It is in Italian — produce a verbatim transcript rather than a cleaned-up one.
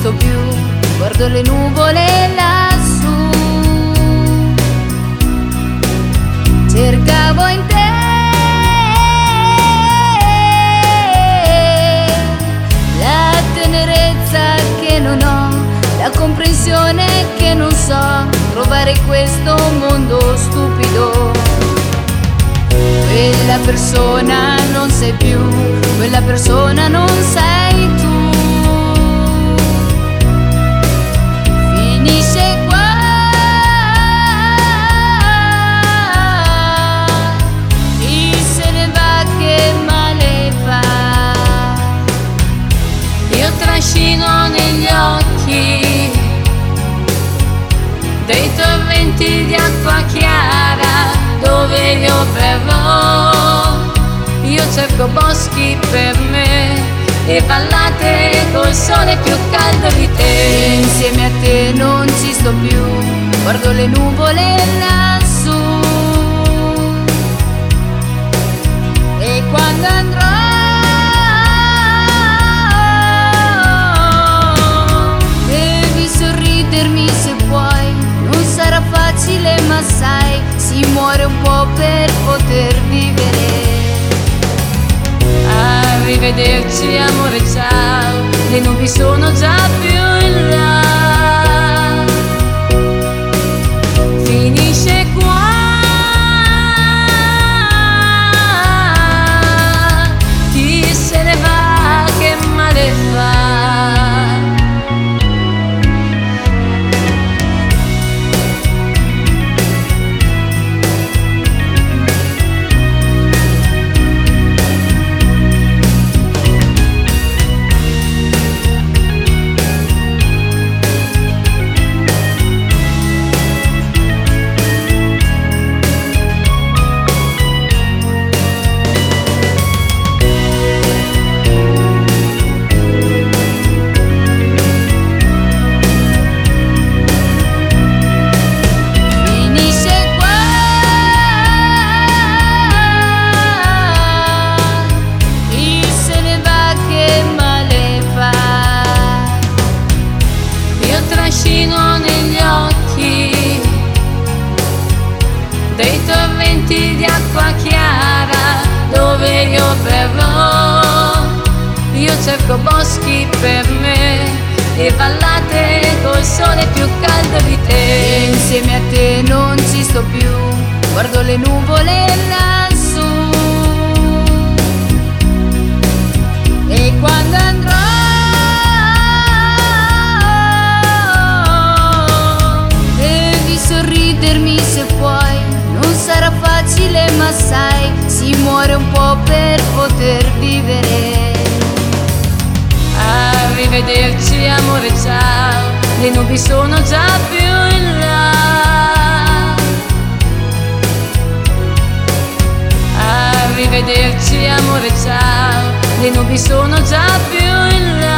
sto più, guardo le nuvole lassù. Cercavo in te la tenerezza che non ho, la comprensione che non so trovare questo mondo stupido. Quella persona non sei più, quella persona non sei tu. Finisce qua, chi se ne va che male fa. Io trascino negli occhi dei torrenti di acqua chiara dove io verrò. Io cerco boschi per me e vallate col sole più caldo di te. Insieme a te non ci sto più, guardo le nuvole lassù. E quando andrò devi sorridermi se puoi, non sarà facile ma sai, si muore un po' per poter vivere. Arrivederci amore, ciao, le nubi sono già più in là. Finisce qua, chi se ne va che male fa. Trascino negli occhi dei torrenti di acqua chiara dove io verrò. Io cerco boschi per me e vallate col sole più caldo di te. Insieme a te non ci sto più, guardo le nuvole lassù. E quando andrò sorridermi se puoi, non sarà facile ma sai, si muore un po' per poter vivere. Arrivederci amore, ciao, le nubi sono già più in là. Arrivederci amore, ciao, le nubi sono già più in là.